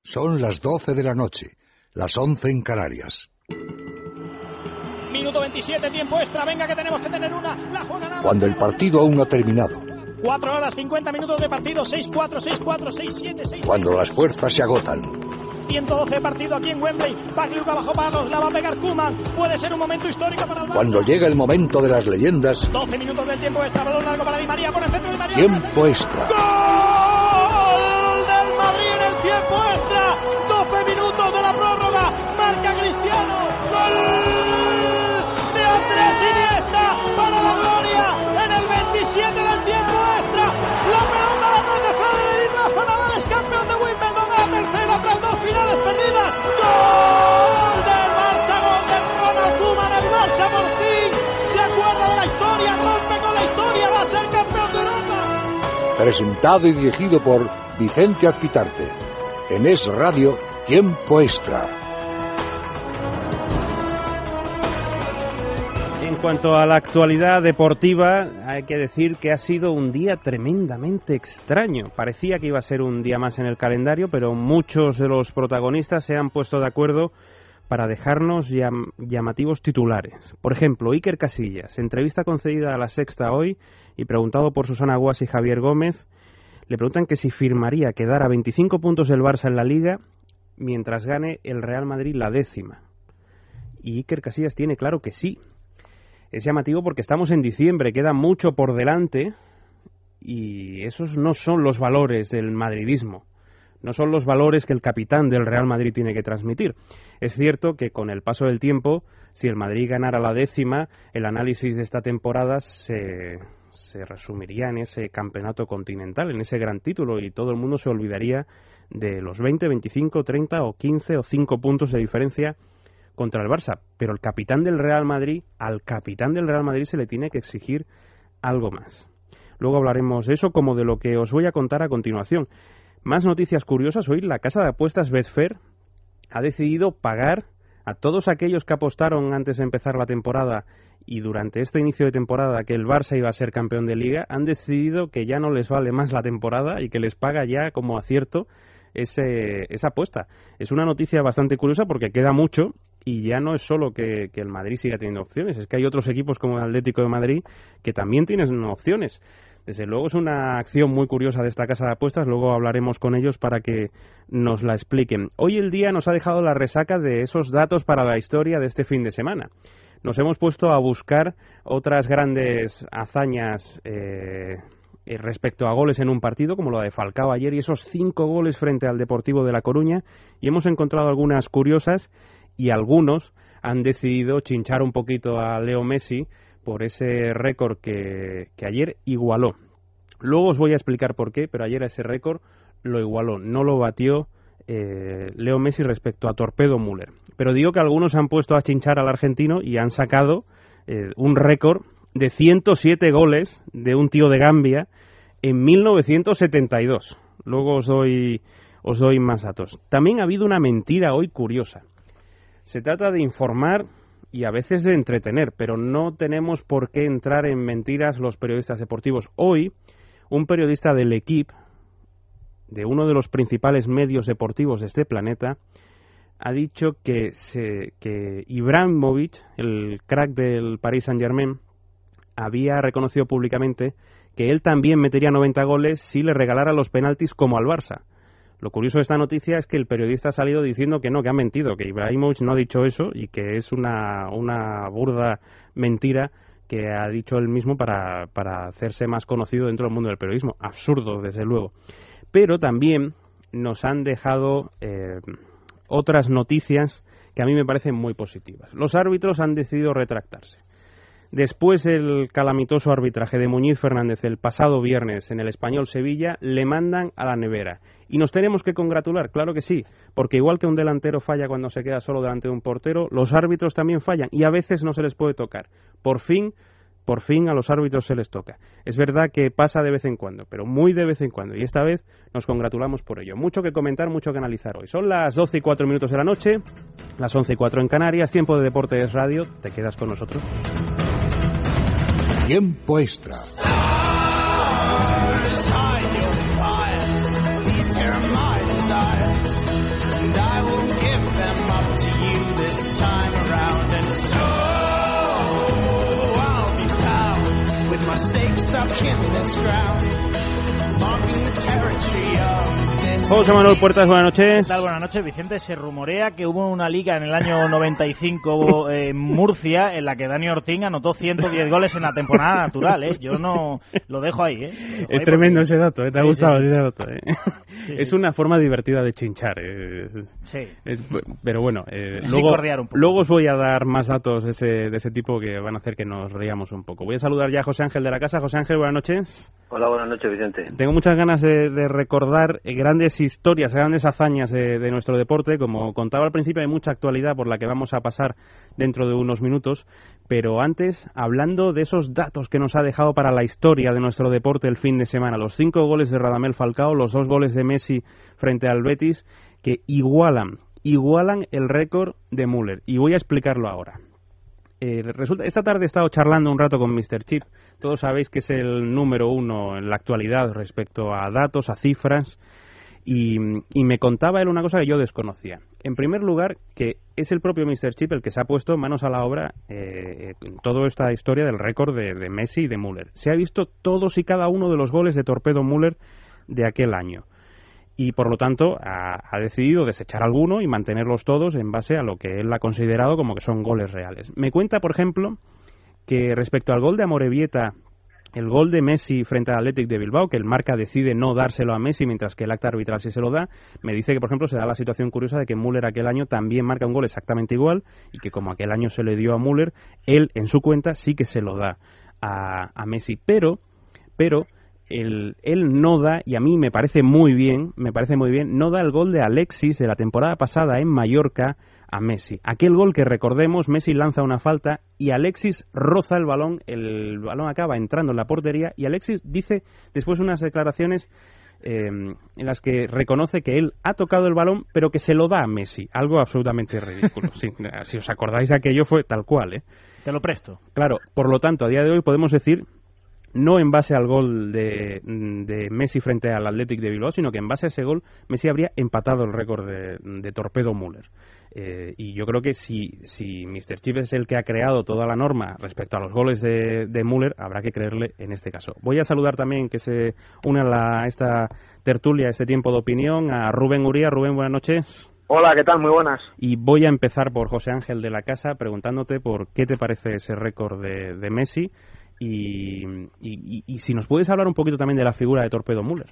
Son las 12 de la noche, las 11 en Canarias. Minuto 27, tiempo extra, venga que tenemos que tener una, la juega nada. Cuando el partido aún no ha terminado. 4 horas, 50 minutos de partido, 6-4, 6-4, 6-7, 6. Cuando las fuerzas se agotan. 112 partido aquí en Wembley, Pagliuca bajo palos, la va a pegar Koeman, puede ser un momento histórico para el Barça. Cuando llega el momento de las leyendas. 12 minutos del tiempo extra, balón largo para Di María, por el centro de Di María. Tiempo extra. ¡Gol del Madrid en el tiempo extra! 12 minutos de la prórroga, marca Cristiano, ¡gol de Andrés Iniesta para la gloria en el 27 del tiempo extra! La pelota la toca Federer y Rafa Nadal es campeón de Wimbledon a la tercera tras 2 finales perdidas. ¡Gol del Barça, gol de Ronald Koeman! El Barça por fin se acuerda de la historia, rompe con la historia, va a ser campeón de Europa. Presentado y dirigido por Vicente Azpitarte. En Es Radio, Tiempo Extra. En cuanto a la actualidad deportiva, hay que decir que ha sido un día tremendamente extraño. Parecía que iba a ser un día más en el calendario, pero muchos de los protagonistas se han puesto de acuerdo para dejarnos llamativos titulares. Por ejemplo, Iker Casillas, entrevista concedida a La Sexta hoy y preguntado por Susana Guas y Javier Gómez, le preguntan que si firmaría quedar a 25 puntos del Barça en la Liga mientras gane el Real Madrid la 10ª. Y Iker Casillas tiene claro que sí. Es llamativo porque estamos en diciembre, queda mucho por delante y esos no son los valores del madridismo. No son los valores que el capitán del Real Madrid tiene que transmitir. Es cierto que con el paso del tiempo, si el Madrid ganara la 10ª, el análisis de esta temporada se resumiría en ese campeonato continental, en ese gran título, y todo el mundo se olvidaría de los 20, 25, 30 o 15 o 5 puntos de diferencia contra el Barça. Pero el capitán del Real Madrid, al capitán del Real Madrid se le tiene que exigir algo más. Luego hablaremos de eso, como de lo que os voy a contar a continuación. Más noticias curiosas. Hoy la casa de apuestas Betfair ha decidido pagar a todos aquellos que apostaron antes de empezar la temporada y durante este inicio de temporada que el Barça iba a ser campeón de Liga. Han decidido que ya no les vale más la temporada y que les paga ya como acierto esa apuesta. Es una noticia bastante curiosa porque queda mucho y ya no es solo que el Madrid siga teniendo opciones, es que hay otros equipos como el Atlético de Madrid que también tienen opciones. Desde luego es una acción muy curiosa de esta casa de apuestas, luego hablaremos con ellos para que nos la expliquen. Hoy el día nos ha dejado la resaca de esos datos para la historia de este fin de semana. Nos hemos puesto a buscar otras grandes hazañas respecto a goles en un partido, como la de Falcao ayer, y esos 5 goles frente al Deportivo de La Coruña, y hemos encontrado algunas curiosas, y algunos han decidido chinchar un poquito a Leo Messi por ese récord que ayer igualó. Luego os voy a explicar por qué, pero ayer ese récord lo igualó, no lo batió Leo Messi respecto a Torpedo Müller. Pero digo que algunos han puesto a chinchar al argentino y han sacado un récord de 107 goles de un tío de Gambia en 1972. Luego os doy más datos. También ha habido una mentira hoy curiosa. Se trata de informar y a veces de entretener, pero no tenemos por qué entrar en mentiras los periodistas deportivos. Hoy, un periodista del Equipe, de uno de los principales medios deportivos de este planeta, ha dicho que Ibrahimovic, el crack del Paris Saint-Germain, había reconocido públicamente que él también metería 90 goles si le regalara los penaltis como al Barça. Lo curioso de esta noticia es que el periodista ha salido diciendo que no, que ha mentido, que Ibrahimovic no ha dicho eso y que es una burda mentira que ha dicho él mismo para hacerse más conocido dentro del mundo del periodismo. Absurdo, desde luego. Pero también nos han dejado otras noticias que a mí me parecen muy positivas. Los árbitros han decidido retractarse. Después del calamitoso arbitraje de Muñiz Fernández el pasado viernes en el Español Sevilla, le mandan a la nevera. ¿Y nos tenemos que congratular? Claro que sí, porque igual que un delantero falla cuando se queda solo delante de un portero, los árbitros también fallan y a veces no se les puede tocar. Por fin a los árbitros se les toca. Es verdad que pasa de vez en cuando, pero muy de vez en cuando, y esta vez nos congratulamos por ello. Mucho que comentar, mucho que analizar hoy. Son las 12:04 de la noche, las 11:04 en Canarias, tiempo de Deportes Radio. ¿Te quedas con nosotros? Tiempo extra. you this time around, and so I'll be found with my stakes up in this ground, marking the territory of this. José Manuel Puertas, buenas noches. ¿Qué tal? Buenas noches, Vicente. Se rumorea que hubo una liga en el año 95 en Murcia en la que Dani Ortín anotó 110 goles en la temporada natural, ¿eh? Yo no lo dejo ahí, ¿eh? Es tremendo ese dato, ¿eh? ¿Te ha gustado sí. ese dato? ¿eh? Sí, es sí. una forma divertida de chinchar. Sí. Pero bueno, Licordear un poco. luego os voy a dar más datos de ese tipo que van a hacer que nos riamos un poco. Voy a saludar ya a José Ángel de la casa. José Ángel, buenas noches. Hola, buenas noches, Vicente. Tengo muchas ganas de recordar grandes historias, grandes hazañas de nuestro deporte. Como contaba al principio, hay mucha actualidad por la que vamos a pasar dentro de unos minutos. Pero antes, hablando de esos datos que nos ha dejado para la historia de nuestro deporte el fin de semana. Los 5 goles de Radamel Falcao, los 2 goles de Messi frente al Betis, que igualan el récord de Müller. Y voy a explicarlo ahora. Esta tarde he estado charlando un rato con Mr. Chip. Todos sabéis que es el número 1 en la actualidad respecto a datos, a cifras, y me contaba él una cosa que yo desconocía. En primer lugar, que es el propio Mr. Chip el que se ha puesto manos a la obra en toda esta historia del récord de Messi y de Müller. Se ha visto todos y cada uno de los goles de Torpedo Müller de aquel año. Y por lo tanto ha decidido desechar alguno y mantenerlos todos en base a lo que él ha considerado como que son goles reales. Me cuenta, por ejemplo, que respecto al gol de Amorebieta, el gol de Messi frente al Athletic de Bilbao, que el marca decide no dárselo a Messi mientras que el acta arbitral sí se lo da, me dice que, por ejemplo, se da la situación curiosa de que Müller aquel año también marca un gol exactamente igual y que como aquel año se le dio a Müller, él en su cuenta sí que se lo da a Messi. Pero él no da, y a mí me parece muy bien, no da el gol de Alexis de la temporada pasada en Mallorca a Messi. Aquel gol que recordemos, Messi lanza una falta y Alexis roza el balón acaba entrando en la portería y Alexis dice después unas declaraciones en las que reconoce que él ha tocado el balón pero que se lo da a Messi, algo absolutamente ridículo. Si os acordáis, aquello fue tal cual, ¿eh? Te lo presto. Claro, por lo tanto, a día de hoy podemos decir, no en base al gol de Messi frente al Athletic de Bilbao, sino que en base a ese gol Messi habría empatado el récord de Torpedo Müller. Y yo creo que si Mr. Chip es el que ha creado toda la norma respecto a los goles de Müller, habrá que creerle en este caso. Voy a saludar también, que se une a esta tertulia, a este tiempo de opinión, a Rubén Uría. Rubén, buenas noches. Hola, ¿qué tal? Muy buenas. Y voy a empezar por José Ángel de la casa, preguntándote por qué te parece ese récord de Messi y si nos puedes hablar un poquito también de la figura de Torpedo Müller.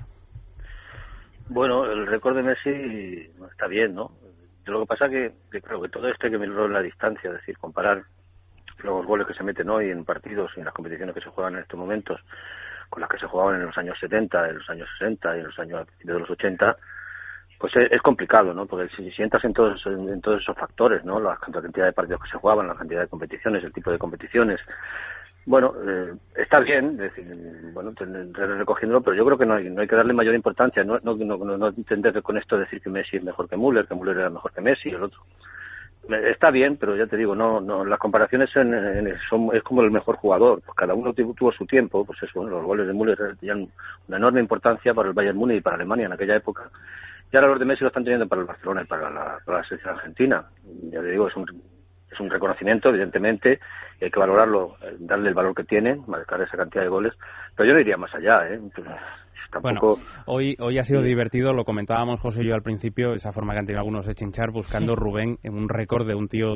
Bueno, el récord de Messi está bien, ¿no? Yo lo que pasa que creo que todo esto hay que mirarlo en la distancia, es decir, comparar los goles que se meten hoy en partidos y en las competiciones que se juegan en estos momentos con las que se jugaban en los años 70, en los años 60 y en los años de los 80, pues es complicado, ¿no? Porque si entras en todos esos factores, ¿no? La cantidad de partidos que se jugaban, la cantidad de competiciones, el tipo de competiciones, bueno, está bien, es decir, bueno, recogiéndolo, pero yo creo que no hay que darle mayor importancia, no entender con esto decir que Messi es mejor que Müller era mejor que Messi, el otro. Está bien, pero ya te digo, no las comparaciones es como el mejor jugador, pues cada uno tuvo su tiempo, pues eso, los goles de Müller tenían una enorme importancia para el Bayern Múnich y para Alemania en aquella época, y ahora los de Messi lo están teniendo para el Barcelona y para la selección argentina. Ya te digo, es un reconocimiento, evidentemente, y hay que valorarlo, darle el valor que tiene, marcar esa cantidad de goles, pero yo no iría más allá, Tampoco... Bueno, hoy ha sido divertido, lo comentábamos José y yo al principio, esa forma que han tenido algunos de chinchar buscando Rubén en un récord de un tío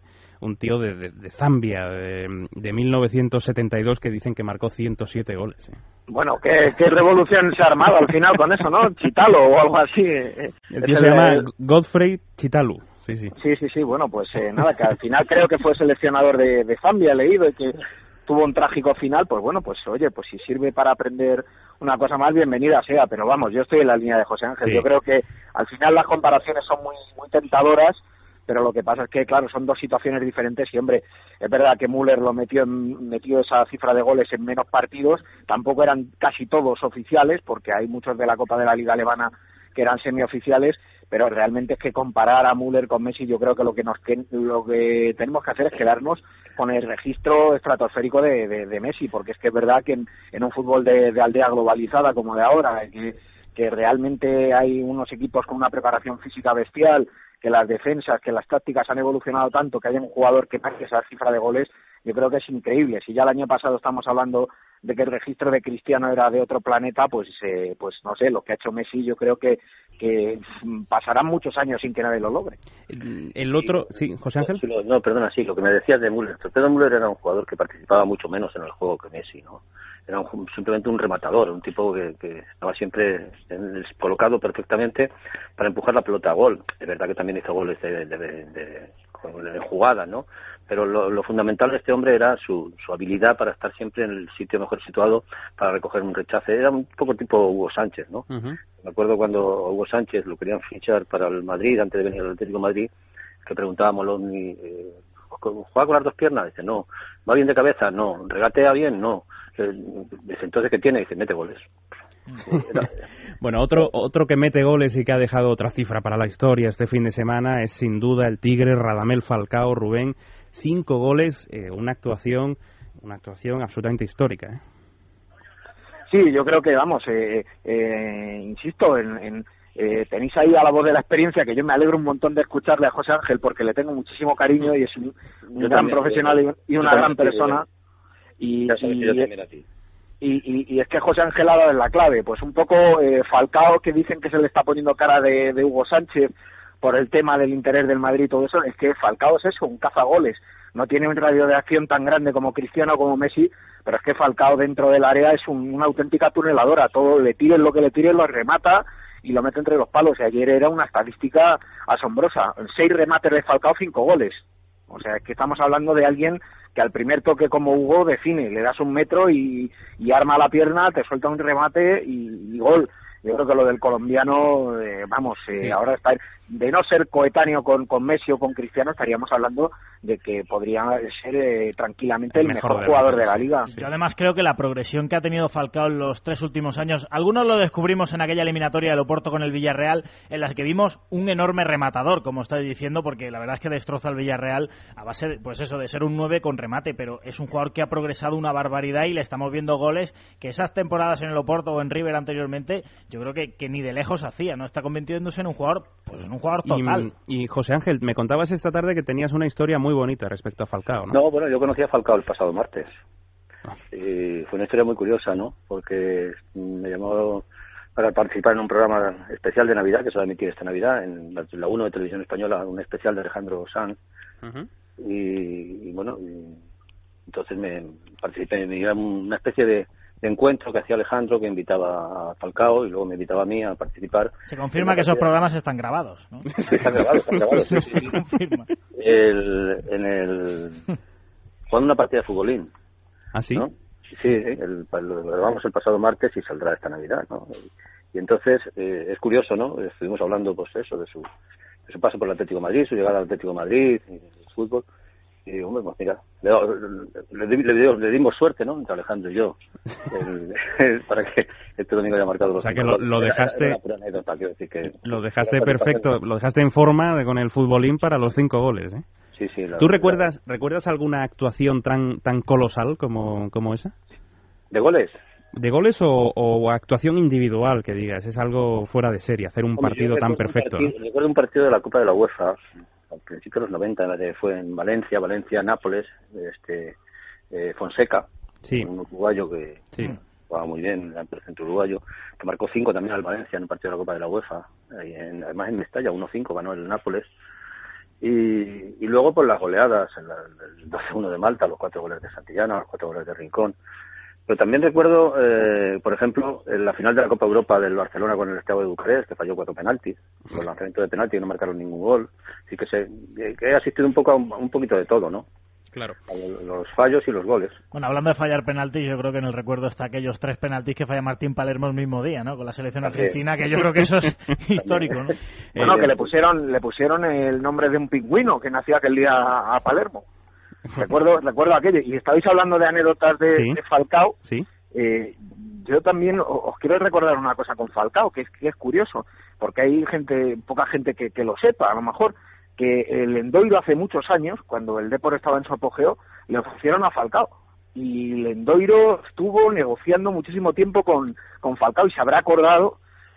de Zambia de 1972 que dicen que marcó 107 goles. Bueno, ¿qué revolución se ha armado al final con eso, ¿no? Chitalo o algo así. El tío se llama Godfrey Chitalu. Sí, bueno, pues nada, que al final creo que fue seleccionador de Zambia, he leído, y que tuvo un trágico final, pues bueno, pues oye, pues si sirve para aprender una cosa más, bienvenida sea, pero vamos, yo estoy en la línea de José Ángel, Yo creo que al final las comparaciones son muy, muy tentadoras, pero lo que pasa es que, claro, son dos situaciones diferentes y, hombre, es verdad que Müller lo metió esa cifra de goles en menos partidos, tampoco eran casi todos oficiales, porque hay muchos de la Copa de la Liga Alemana que eran semioficiales, pero realmente es que comparar a Müller con Messi, yo creo que lo que tenemos que hacer es quedarnos con el registro estratosférico de Messi, porque es que es verdad que en un fútbol de aldea globalizada como de ahora, que realmente hay unos equipos con una preparación física bestial, las defensas, que las tácticas han evolucionado tanto, que haya un jugador que marque esa cifra de goles, yo creo que es increíble. Si ya el año pasado estamos hablando de que el registro de Cristiano era de otro planeta, pues no sé, lo que ha hecho Messi, yo creo que pasarán muchos años sin que nadie lo logre. El otro, sí, José Ángel. Sí, lo que me decías de Müller. Torpedo Müller era un jugador que participaba mucho menos en el juego que Messi, ¿no? Era simplemente un rematador, un tipo que estaba siempre colocado perfectamente para empujar la pelota a gol. Es verdad que también hizo goles de jugadas, ¿no? Pero lo fundamental de este hombre era su habilidad para estar siempre en el sitio mejor situado para recoger un rechace. Era un poco tipo Hugo Sánchez, ¿no? Uh-huh. Me acuerdo cuando Hugo Sánchez lo querían fichar para el Madrid, antes de venir al Atlético de Madrid, que preguntábamos, ¿juega con las dos piernas? Dice, no. ¿Va bien de cabeza? No. ¿Regatea bien? No. Dice, entonces, ¿qué tiene? Dice, mete goles. Bueno, otro que mete goles y que ha dejado otra cifra para la historia este fin de semana es sin duda el Tigre Radamel Falcao. Rubén, 5 goles, una actuación absolutamente histórica, Sí, yo creo que, vamos, insisto, tenéis ahí a la voz de la experiencia, que yo me alegro un montón de escucharle a José Ángel, porque le tengo muchísimo cariño y es un gran profesional y una gran persona. Y es que José Ángel ha dado en la clave, pues un poco Falcao, que dicen que se le está poniendo cara de Hugo Sánchez por el tema del interés del Madrid y todo eso, es que Falcao es eso, un cazagoles. No tiene un radio de acción tan grande como Cristiano o como Messi, pero es que Falcao dentro del área es una auténtica tuneladora. Todo, le tiren lo que le tiren, lo remata y lo mete entre los palos. Y ayer era una estadística asombrosa. 6 remates de Falcao, 5 goles. O sea, es que estamos hablando de alguien que al primer toque como Hugo define, le das 1 metro y arma la pierna, te suelta un remate y gol. Yo creo que lo del colombiano, sí. Ahora está, de no ser coetáneo con Messi o con Cristiano, estaríamos hablando de que podría ser tranquilamente el mejor jugador de la liga. Yo además creo que la progresión que ha tenido Falcao en los 3 últimos años, algunos lo descubrimos en aquella eliminatoria del Oporto con el Villarreal, en la que vimos un enorme rematador, como estáis diciendo, porque la verdad es que destroza al Villarreal a base de, pues eso, de ser un 9 con remate, pero es un jugador que ha progresado una barbaridad y le estamos viendo goles que esas temporadas en el Oporto o en River anteriormente, yo creo que ni de lejos hacía, ¿no? Está convirtiéndose en un jugador, pues en un jugador total. Y José Ángel, me contabas esta tarde que tenías una historia muy bonita respecto a Falcao, ¿no? No, bueno, yo conocí a Falcao el pasado martes. Y fue una historia muy curiosa, ¿no? Porque me llamó para participar en un programa especial de Navidad que se va a emitir esta Navidad en la 1 de Televisión Española, un especial de Alejandro Sanz. Uh-huh. Y bueno, entonces me participé, me iba una especie de encuentro que hacía Alejandro, que invitaba a Falcao y luego me invitaba a mí a participar. Se confirma que esos programas están grabados, ¿no? Sí, están grabados. Sí. Se confirma. Jugando una partida de futbolín. ¿Ah, sí? ¿No? Sí, lo grabamos el pasado martes y saldrá esta Navidad, ¿no? Y entonces es curioso, ¿no? Estuvimos hablando, pues eso, de su paso por el Atlético de Madrid, su llegada al Atlético de Madrid, el fútbol. Y hombre, pues mira, le dimos suerte, ¿no? Entre Alejandro y yo, para que este domingo haya marcado los. O sea que lo dejaste. Era una pura anécdota, quiero decir que lo dejaste perfecto, lo dejaste en forma con el futbolín para los 5 goles, ¿eh? Sí. ¿Tú recuerdas alguna actuación tan colosal como esa? ¿De goles? ¿De goles o actuación individual, que digas? Es algo fuera de serie, hacer un partido tan perfecto. Recuerdo un partido de la Copa de la UEFA. Al principio de los 90, fue en Valencia, Nápoles, Fonseca, sí. Un uruguayo que jugaba muy bien, el centro uruguayo, que marcó 5 también al Valencia en un partido de la Copa de la UEFA, además en Mestalla, 1-5 ganó el Nápoles, y luego por las goleadas, el 12-1 de Malta, los 4 goles de Santillana, los 4 goles de Rincón. Pero también recuerdo, por ejemplo, en la final de la Copa Europa del Barcelona con el Steaua de Bucarest, que falló 4 penaltis, los lanzamientos de penalti no marcaron ningún gol. Así que he asistido un poco a un poquito de todo, ¿no? Claro. Los fallos y los goles. Bueno, hablando de fallar penaltis, yo creo que en el recuerdo está aquellos 3 penaltis que falla Martín Palermo el mismo día, ¿no? Con la selección argentina, que yo creo que eso es histórico, ¿no? Bueno, que le pusieron el nombre de un pingüino que nació aquel día a Palermo. Recuerdo aquello. Y estabais hablando de anécdotas de Falcao. Sí. Yo también os quiero recordar una cosa con Falcao, que es curioso, porque hay poca gente que lo sepa, a lo mejor, que el Endoiro hace muchos años, cuando el Depor estaba en su apogeo, le ofrecieron a Falcao. Y el Endoiro estuvo negociando muchísimo tiempo con Falcao y se habrá acordado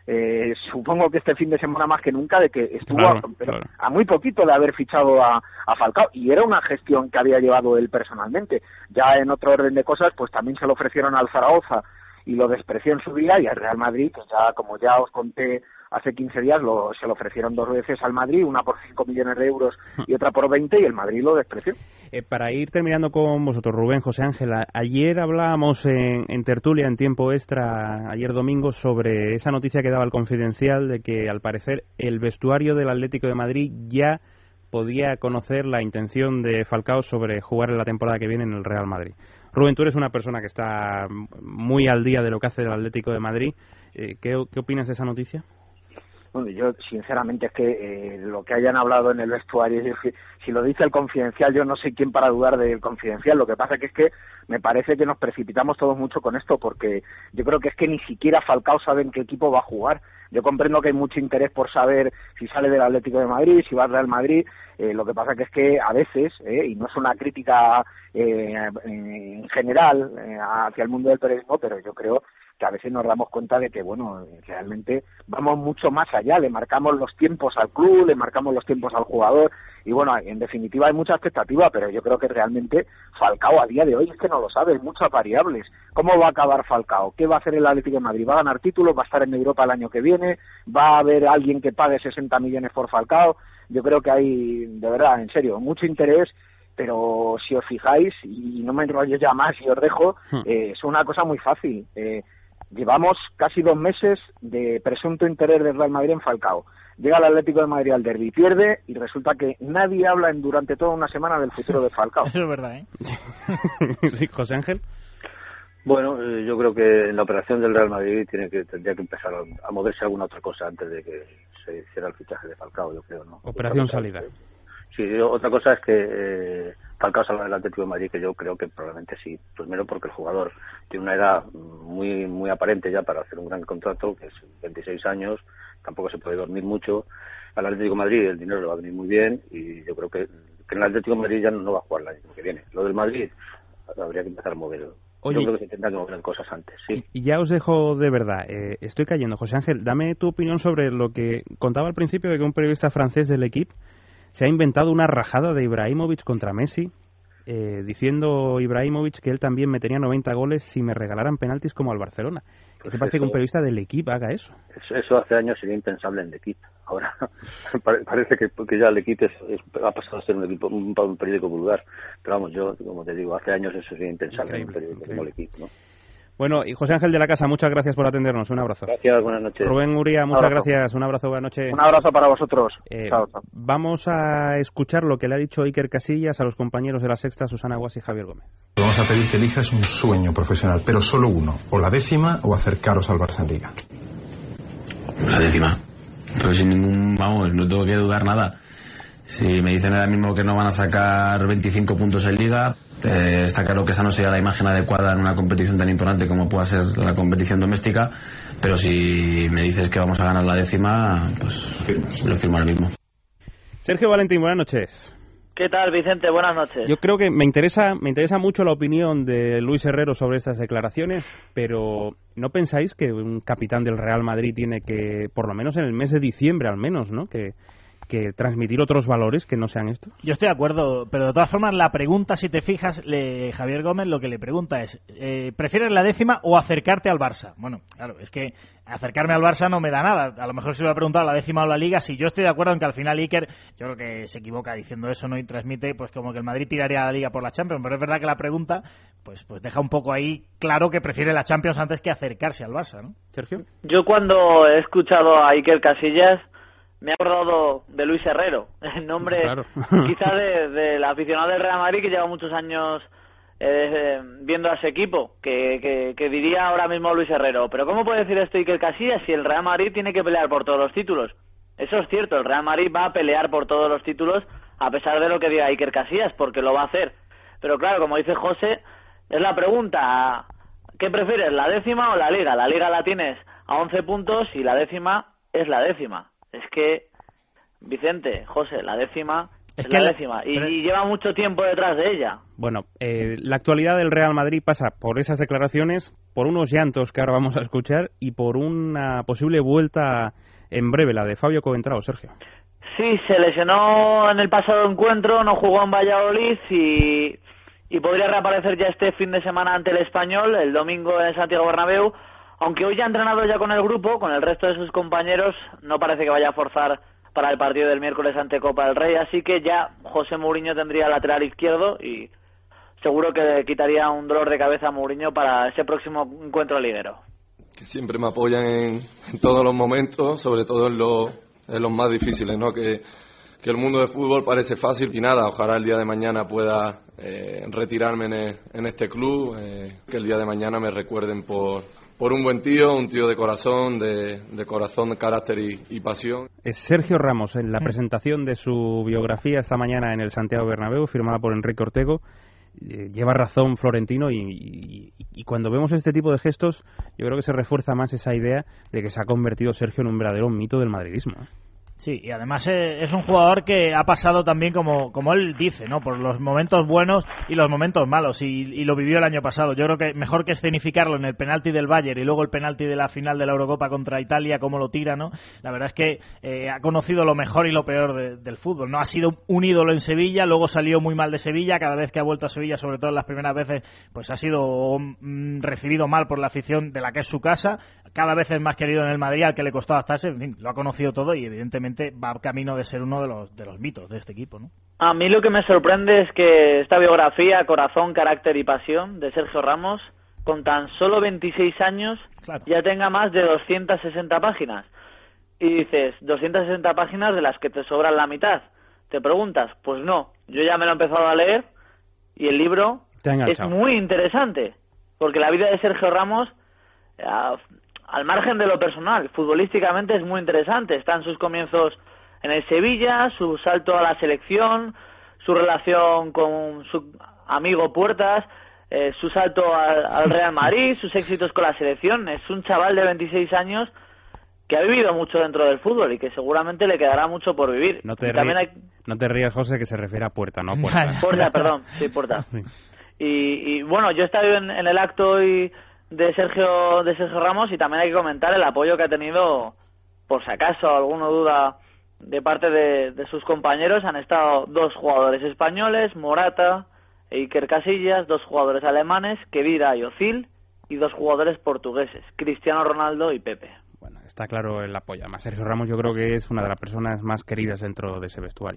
supongo que este fin de semana más que nunca de que estuvo claro. A muy poquito de haber fichado a Falcao, y era una gestión que había llevado él personalmente. Ya en otro orden de cosas, pues también se lo ofrecieron al Zaragoza y lo despreció en su día, y al Real Madrid, que ya, como ya os conté hace 15 días, se lo ofrecieron 2 veces al Madrid, una por 5 millones de euros y otra por 20, y el Madrid lo despreció. Para ir terminando con vosotros, Rubén, José Ángel, ayer hablábamos en tertulia, en tiempo extra, ayer domingo, sobre esa noticia que daba el Confidencial de que, al parecer, el vestuario del Atlético de Madrid ya podía conocer la intención de Falcao sobre jugar en la temporada que viene en el Real Madrid. Rubén, tú eres una persona que está muy al día de lo que hace el Atlético de Madrid. ¿Qué opinas de esa noticia? Bueno, yo sinceramente es que lo que hayan hablado en el vestuario, si lo dice el Confidencial, yo no sé quién para dudar del Confidencial. Lo que pasa que es que me parece que nos precipitamos todos mucho con esto, porque yo creo que es que ni siquiera Falcao sabe en qué equipo va a jugar. Yo comprendo que hay mucho interés por saber si sale del Atlético de Madrid, si va al Real Madrid. Lo que pasa que es que a veces, y no es una crítica en general hacia el mundo del periodismo, pero yo creo que a veces nos damos cuenta de que, bueno, realmente vamos mucho más allá, le marcamos los tiempos al club, le marcamos los tiempos al jugador, y bueno, en definitiva hay mucha expectativa, pero yo creo que realmente Falcao a día de hoy es que no lo sabe, hay muchas variables. ¿Cómo va a acabar Falcao? ¿Qué va a hacer el Atlético de Madrid? ¿Va a ganar títulos? ¿Va a estar en Europa el año que viene? ¿Va a haber alguien que pague 60 millones por Falcao? Yo creo que hay, de verdad, en serio, mucho interés, pero si os fijáis, y no me enrollo ya más y os dejo, es una cosa muy fácil. Llevamos casi 2 meses de presunto interés del Real Madrid en Falcao. Llega el Atlético de Madrid al derbi, pierde, y resulta que nadie habla durante toda una semana del futuro de Falcao. Eso es verdad, ¿eh? Sí, José Ángel. Bueno, yo creo que en la operación del Real Madrid tendría que empezar a moverse alguna otra cosa antes de que se hiciera el fichaje de Falcao, yo creo, ¿no? Operación salida. Sí, otra cosa es que Falcao salga del Atlético de Madrid, que yo creo que probablemente sí. Primero porque el jugador tiene una edad muy muy aparente ya para hacer un gran contrato, que es 26 años, tampoco se puede dormir mucho. Al Atlético de Madrid el dinero le va a venir muy bien, y yo creo que en el Atlético de Madrid ya no va a jugar el año que viene. Lo del Madrid habría que empezar a moverlo. Oye, yo creo que se tendrán que mover cosas antes, sí. Y ya os dejo de verdad. Estoy cayendo. José Ángel, dame tu opinión sobre lo que contaba al principio, de que un periodista francés del Equipo se ha inventado una rajada de Ibrahimovic contra Messi, diciendo Ibrahimovic que él también metería 90 goles si me regalaran penaltis como al Barcelona. ¿Qué te parece que un periodista del Equipo haga eso? Eso hace años sería impensable en el Equipo. Ahora parece que ya el Equipo ha pasado a ser un periódico vulgar. Pero vamos, yo, como te digo, hace años eso sería impensable en un periódico como el Equipo, ¿no? Bueno, y José Ángel de la Casa, muchas gracias por atendernos. Un abrazo. Gracias, buenas noches. Rubén Uría, muchas gracias. Un abrazo, buenas noches. Un abrazo para vosotros. Chao. Vamos a escuchar lo que le ha dicho Iker Casillas a los compañeros de La Sexta, Susana Guas y Javier Gómez. Vamos a pedir que elijas un sueño profesional, pero solo uno. O la 10ª o acercaros al Barça en Liga. La 10ª. Pero sin ningún... Vamos, no tengo que dudar nada. Si me dicen ahora mismo que no van a sacar 25 puntos en Liga, está claro que esa no sería la imagen adecuada en una competición tan importante como pueda ser la competición doméstica, pero si me dices que vamos a ganar la 10ª, pues lo firmo ahora mismo. Sergio Valentín, buenas noches. ¿Qué tal, Vicente? Buenas noches. Yo creo que me interesa mucho la opinión de Luis Herrero sobre estas declaraciones, pero ¿no pensáis que un capitán del Real Madrid tiene que, por lo menos en el mes de diciembre al menos, ¿no?, que transmitir otros valores que no sean estos? Yo estoy de acuerdo, pero de todas formas la pregunta, si te fijas, Javier Gómez lo que le pregunta es ¿prefieres la 10ª o acercarte al Barça? Bueno, claro, es que acercarme al Barça no me da nada. A lo mejor se lo ha preguntado la 10ª o la Liga. Si yo estoy de acuerdo en que al final Iker, yo creo que se equivoca diciendo eso, ¿no?, y transmite pues como que el Madrid tiraría a la Liga por la Champions, pero es verdad que la pregunta pues deja un poco ahí claro que prefiere la Champions antes que acercarse al Barça, ¿no? Sergio. Yo cuando he escuchado a Iker Casillas me he acordado de Luis Herrero, el nombre claro. Quizá del aficionado del Real Madrid que lleva muchos años viendo a ese equipo, que diría ahora mismo Luis Herrero, pero ¿cómo puede decir esto Iker Casillas si el Real Madrid tiene que pelear por todos los títulos? Eso es cierto, el Real Madrid va a pelear por todos los títulos a pesar de lo que diga Iker Casillas, porque lo va a hacer. Pero claro, como dice José, es la pregunta, ¿qué prefieres, la 10ª o la Liga? La Liga la tienes a 11 puntos y la 10ª es la 10ª. Es que, Vicente, José, la 10ª Es la décima, y lleva mucho tiempo detrás de ella. Bueno, la actualidad del Real Madrid pasa por esas declaraciones, por unos llantos que ahora vamos a escuchar y por una posible vuelta en breve, la de Fabio Coentrao, Sergio. Sí, se lesionó en el pasado encuentro, no jugó en Valladolid y podría reaparecer ya este fin de semana ante el Español, el domingo en Santiago Bernabéu, aunque hoy ya ha entrenado ya con el grupo, con el resto de sus compañeros, no parece que vaya a forzar para el partido del miércoles ante Copa del Rey, así que ya José Mourinho tendría lateral izquierdo y seguro que le quitaría un dolor de cabeza a Mourinho para ese próximo encuentro liguero. Que siempre me apoyan en todos los momentos, sobre todo en los más difíciles, ¿no? Que el mundo del fútbol parece fácil y nada, ojalá el día de mañana pueda retirarme en este club, que el día de mañana me recuerden por un buen tío, un tío de corazón, de carácter y pasión. Es Sergio Ramos en la presentación de su biografía esta mañana en el Santiago Bernabéu, firmada por Enrique Ortego. Lleva razón Florentino y cuando vemos este tipo de gestos yo creo que se refuerza más esa idea de que se ha convertido Sergio en un verdadero mito del madridismo. Sí, y además es un jugador que ha pasado también, como él dice, ¿no? Por los momentos buenos y los momentos malos, y lo vivió el año pasado. Yo creo que mejor que escenificarlo en el penalti del Bayern y luego el penalti de la final de la Eurocopa contra Italia, cómo lo tira, ¿no? La verdad es que ha conocido lo mejor y lo peor del fútbol, ¿no? Ha sido un ídolo en Sevilla, luego salió muy mal de Sevilla, cada vez que ha vuelto a Sevilla, sobre todo en las primeras veces, pues ha sido recibido mal por la afición de la que es su casa, cada vez es más querido en el Madrid, al que le costó adaptarse, en fin, lo ha conocido todo y evidentemente va camino de ser uno de los mitos de este equipo, ¿no? A mí lo que me sorprende es que esta biografía, Corazón, Carácter y Pasión, de Sergio Ramos, con tan solo 26 años, claro, ya tenga más de 260 páginas. Y dices, 260 páginas de las que te sobran la mitad. Te preguntas, pues no, yo ya me lo he empezado a leer y el libro es muy interesante, porque la vida de Sergio Ramos, al margen de lo personal, futbolísticamente es muy interesante. Están sus comienzos en el Sevilla, su salto a la selección, su relación con su amigo Puertas, su salto al Real Madrid, sus éxitos con la selección. Es un chaval de 26 años que ha vivido mucho dentro del fútbol y que seguramente le quedará mucho por vivir. No te rías, José, que se refiere a Puerta, no a Puerta. Puerta, perdón, sí, Puerta. Sí. Y bueno, yo he estado en el acto hoy de Sergio Ramos y también hay que comentar el apoyo que ha tenido, por si acaso alguno duda, de parte de sus compañeros. Han estado 2 jugadores españoles, Morata e Iker Casillas, 2 jugadores alemanes, Khedira y Özil, y 2 jugadores portugueses, Cristiano Ronaldo y Pepe. Bueno, está claro el apoyo. Además, Sergio Ramos yo creo que es una de las personas más queridas dentro de ese vestuario.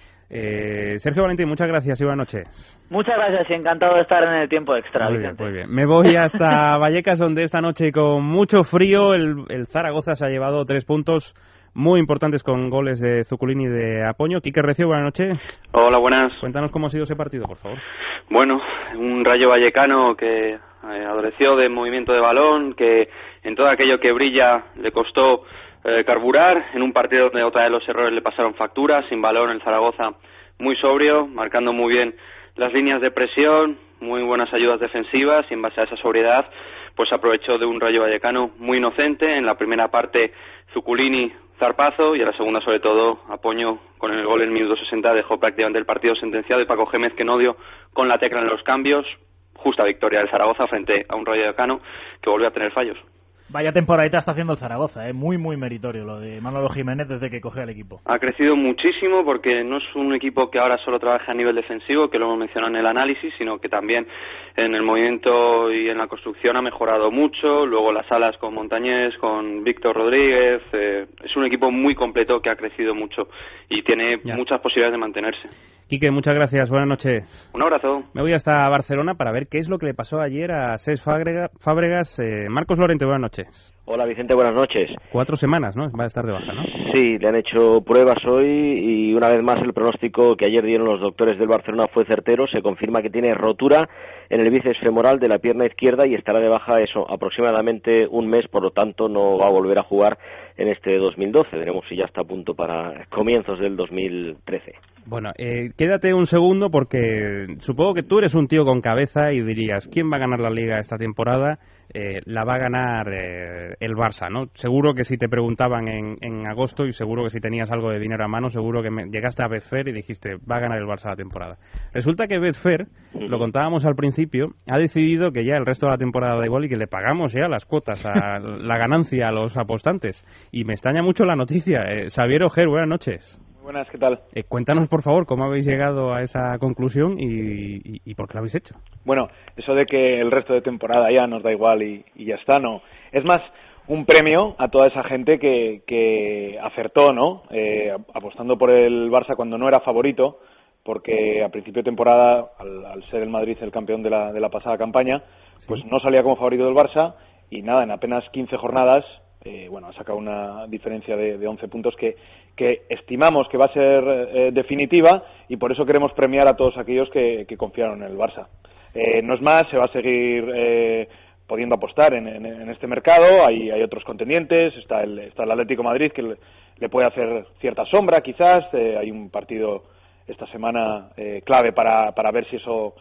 Sergio Valentín, muchas gracias y buenas noches. Muchas gracias y encantado de estar en el tiempo extra. Muy bien. Me voy hasta Vallecas, donde esta noche con mucho frío el Zaragoza se ha llevado 3 puntos muy importantes con goles de Zuculini y de Apoño. Quique Recio, buenas noches. Hola, buenas. Cuéntanos cómo ha sido ese partido, por favor. Bueno, un Rayo Vallecano que adoleció de movimiento de balón, que en todo aquello que brilla le costó carburar, en un partido donde otra vez los errores le pasaron factura, sin balón el Zaragoza muy sobrio, marcando muy bien las líneas de presión, muy buenas ayudas defensivas y en base a esa sobriedad pues aprovechó de un Rayo Vallecano muy inocente. En la primera parte Zuculini zarpazo y en la segunda sobre todo Apoño con el gol en el minuto 60 dejó prácticamente el partido sentenciado y Paco Gémez que no dio con la tecla en los cambios. Justa victoria del Zaragoza frente a un Rayo Vallecano que volvió a tener fallos. Vaya temporadita está haciendo el Zaragoza, muy meritorio lo de Manolo Jiménez desde que cogió el equipo. Ha crecido muchísimo porque no es un equipo que ahora solo trabaja a nivel defensivo, que lo hemos mencionado en el análisis, sino que también en el movimiento y en la construcción ha mejorado mucho. Luego las alas con Montañés, con Víctor Rodríguez, es un equipo muy completo que ha crecido mucho y tiene muchas posibilidades de mantenerse. Quique, muchas gracias, buenas noches. Un abrazo. Me voy hasta Barcelona para ver qué es lo que le pasó ayer a Cesc Fábregas. Marcos Lorente, buenas noches. Hola Vicente, buenas noches. 4 semanas, ¿no? Va a estar de baja, ¿no? Sí, le han hecho pruebas hoy y una vez más el pronóstico que ayer dieron los doctores del Barcelona fue certero. Se confirma que tiene rotura en el bíceps femoral de la pierna izquierda y estará de baja aproximadamente un mes, por lo tanto no va a volver a jugar en este 2012. Veremos si ya está a punto para comienzos del 2013. Bueno, quédate un segundo porque supongo que tú eres un tío con cabeza y dirías, ¿quién va a ganar la Liga esta temporada? La va a ganar el Barça, ¿no? Seguro que si te preguntaban en agosto y seguro que si tenías algo de dinero a mano, seguro que llegaste a Betfair y dijiste, va a ganar el Barça la temporada. Resulta que Betfair, lo contábamos al principio, ha decidido que ya el resto de la temporada da igual y que le pagamos ya las cuotas, a la ganancia a los apostantes. Y me extraña mucho la noticia. Xavier Ojer, buenas noches. Buenas, ¿qué tal? Cuéntanos, por favor, cómo habéis llegado a esa conclusión y por qué lo habéis hecho. Bueno, eso de que el resto de temporada ya nos da igual y ya está, no. Es más un premio a toda esa gente que acertó, ¿no? Apostando por el Barça cuando no era favorito, porque a principio de temporada, al ser el Madrid el campeón de la pasada campaña, pues no salía como favorito del Barça y nada, en apenas 15 jornadas, ha sacado una diferencia de 11 puntos que estimamos que va a ser definitiva y por eso queremos premiar a todos aquellos que confiaron en el Barça. No es más, se va a seguir pudiendo apostar en este mercado, hay otros contendientes, está el Atlético de Madrid que le puede hacer cierta sombra quizás, hay un partido esta semana clave para ver si eso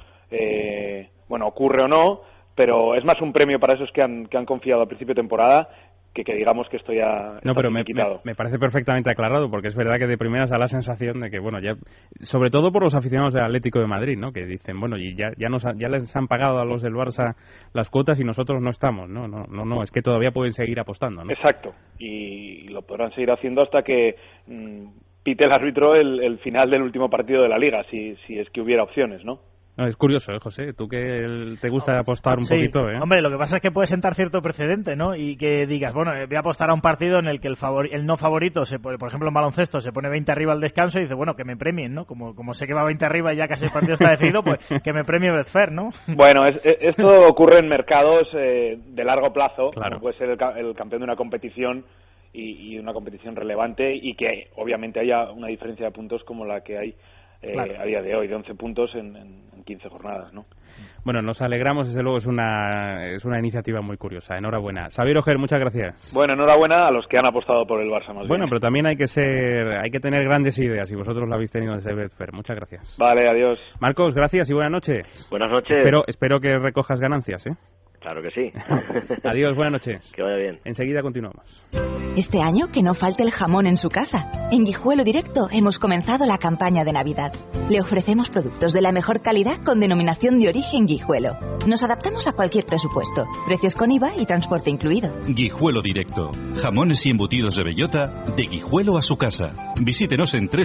ocurre o no, pero es más un premio para esos que han confiado al principio de temporada que digamos que esto ya no, pero me parece perfectamente aclarado, porque es verdad que de primeras da la sensación de que, ya sobre todo por los aficionados del Atlético de Madrid, ¿no? Que dicen, y ya les han pagado a los del Barça las cuotas y nosotros no estamos, no, es que todavía pueden seguir apostando, ¿no? Exacto, y lo podrán seguir haciendo hasta que pite el árbitro el final del último partido de la Liga, si es que hubiera opciones, ¿no? No, es curioso, José, tú que te gusta apostar un poquito, ¿eh? Hombre, lo que pasa es que puede sentar cierto precedente, ¿no? Y que digas, voy a apostar a un partido en el que el no favorito, por ejemplo en baloncesto, se pone 20 arriba al descanso y dice, que me premien, ¿no? Como sé que va 20 arriba y ya casi el partido está decidido, pues que me premie Betfair, ¿no? Bueno, esto ocurre en mercados de largo plazo, claro. Como puede ser el campeón de una competición y una competición relevante y que obviamente haya una diferencia de puntos como la que hay a día de hoy, de 11 puntos en 15 jornadas, ¿no? Bueno, nos alegramos, desde luego es una iniciativa muy curiosa. Enhorabuena. Xavier Ojer, muchas gracias. Bueno, enhorabuena a los que han apostado por el Barça más bien. Pero también hay que tener grandes ideas y vosotros lo habéis tenido desde Betfair. Muchas gracias. Vale, adiós. Marcos, gracias y buenas noches. Buenas noches. Espero que recojas ganancias, ¿eh? Claro que sí. Adiós, buenas noches. Que vaya bien. Enseguida continuamos. Este año que no falte el jamón en su casa. En Guijuelo Directo hemos comenzado la campaña de Navidad. Le ofrecemos productos de la mejor calidad con denominación de origen Guijuelo. Nos adaptamos a cualquier presupuesto. Precios con IVA y transporte incluido. Guijuelo Directo. Jamones y embutidos de bellota de Guijuelo a su casa. Visítenos en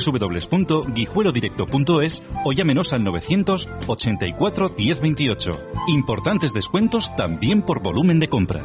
www.guijuelodirecto.es o llámenos al 984 1028. Importantes descuentos también por volumen de compra.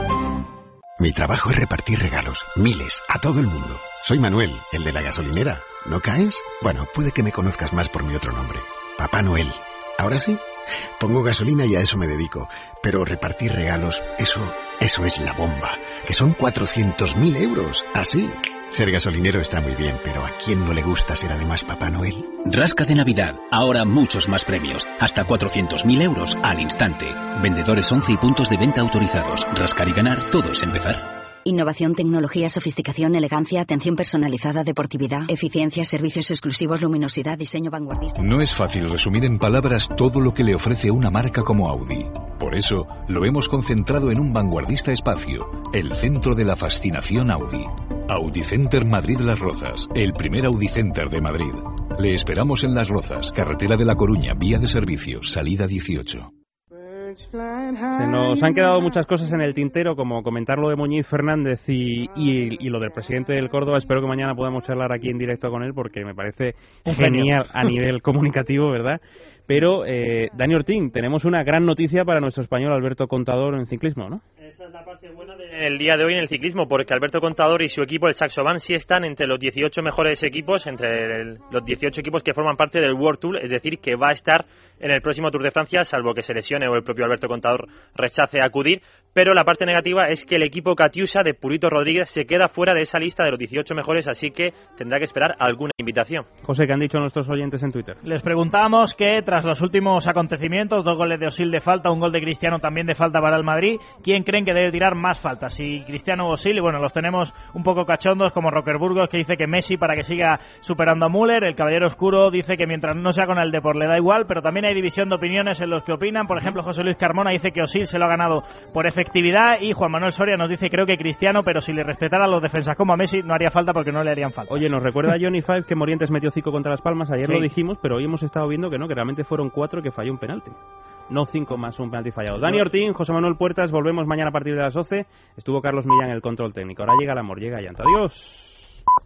Mi trabajo es repartir regalos, miles, a todo el mundo. Soy Manuel, el de la gasolinera. ¿No caes? Bueno, puede que me conozcas más por mi otro nombre, Papá Noel. ¿Ahora sí? Pongo gasolina y a eso me dedico. Pero repartir regalos, eso es la bomba. Que son 400.000 euros. Así. Ser gasolinero está muy bien, pero ¿a quién no le gusta ser además Papá Noel? Rasca de Navidad. Ahora muchos más premios. Hasta 400.000 euros al instante. Vendedores 11 y puntos de venta autorizados. Rascar y ganar, todo es empezar. Innovación, tecnología, sofisticación, elegancia, atención personalizada, deportividad, eficiencia, servicios exclusivos, luminosidad, diseño vanguardista. No es fácil resumir en palabras todo lo que le ofrece una marca como Audi. Por eso, lo hemos concentrado en un vanguardista espacio, el centro de la fascinación Audi. Audi Center Madrid Las Rozas, el primer Audi Center de Madrid. Le esperamos en Las Rozas, carretera de La Coruña, vía de servicios, salida 18. Se nos han quedado muchas cosas en el tintero, como comentar lo de Muñiz Fernández y lo del presidente del Córdoba. Espero que mañana podamos charlar aquí en directo con él, porque me parece genial a nivel comunicativo, ¿verdad? Pero, Dani Ortín, tenemos una gran noticia para nuestro español Alberto Contador en ciclismo, ¿no? Esa es la parte buena del día de hoy en el ciclismo, porque Alberto Contador y su equipo, el Saxo Bank, sí están entre los 18 mejores equipos, entre los 18 equipos que forman parte del World Tour, es decir, que va a estar en el próximo Tour de Francia, salvo que se lesione o el propio Alberto Contador rechace acudir. Pero la parte negativa es que el equipo Catiusa de Purito Rodríguez se queda fuera de esa lista de los 18 mejores, así que tendrá que esperar alguna invitación. José, ¿qué han dicho nuestros oyentes en Twitter? Les preguntamos que tras los últimos acontecimientos, 2 goles de Osil de falta, un gol de Cristiano también de falta para el Madrid, ¿quién creen que debe tirar más faltas? Si Cristiano o Osil, y bueno, los tenemos un poco cachondos, como Rocker Burgos, que dice que Messi para que siga superando a Müller. El Caballero Oscuro dice que mientras no sea con el Depor le da igual, pero también hay división de opiniones en los que opinan. Por ejemplo, José Luis Carmona dice que Osil se lo ha ganado por efectivo efectividad. Y Juan Manuel Soria nos dice, creo que Cristiano, pero si le respetara a los defensas como a Messi, no haría falta porque no le harían falta. Oye, nos recuerda Johnny Five que Morientes metió 5 contra Las Palmas. Ayer Sí. lo dijimos, pero hoy hemos estado viendo que no, que realmente fueron 4 que falló un penalti. No 5 más un penalti fallado. Dani Ortín, José Manuel Puertas, volvemos mañana a partir de las 12. Estuvo Carlos Millán en el control técnico. Ahora llega el amor, llega Llanta. Adiós.